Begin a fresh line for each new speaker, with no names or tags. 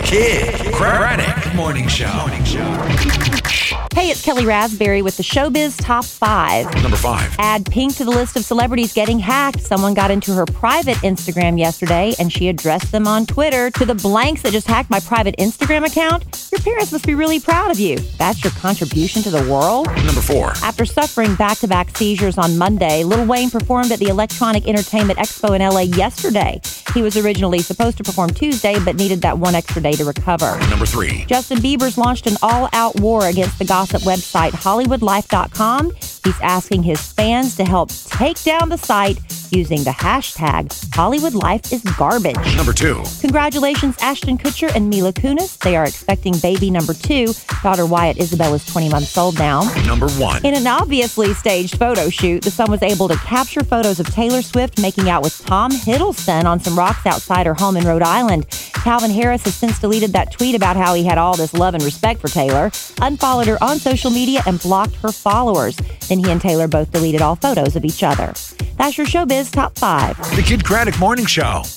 Kid Craddock Morning Show.
Hey, it's Kelly Raspberry with the Showbiz Top 5.
Number 5.
Add Pink to the list of celebrities getting hacked. Someone got into her private Instagram yesterday, and she addressed them on Twitter. To the blanks that just hacked my private Instagram account, your parents must be really proud of you. That's your contribution to the world?
Number 4.
After suffering back-to-back seizures on Monday, Lil Wayne performed at the Electronic Entertainment Expo in L.A. yesterday. He was originally supposed to perform Tuesday, but needed that one extra day to recover.
Number 3.
Justin Bieber's launched an all-out war against the gossip website HollywoodLife.com. He's asking his fans to help take down the site using the hashtag HollywoodLifeIsGarbage.
Number 2.
Congratulations, Ashton Kutcher and Mila Kunis. They are expecting baby number 2. Daughter Wyatt Isabel is 20 months old now.
Number 1.
In an obviously staged photo shoot, the Sun was able to capture photos of Taylor Swift making out with Tom Hiddleston on some rocks outside her home in Rhode Island. Calvin Harris has since deleted that tweet about how he had all this love and respect for Taylor, unfollowed her on social media, and blocked her followers. Then he and Taylor both deleted all photos of each other. That's your Showbiz Top 5.
The Kid Craddock Morning Show.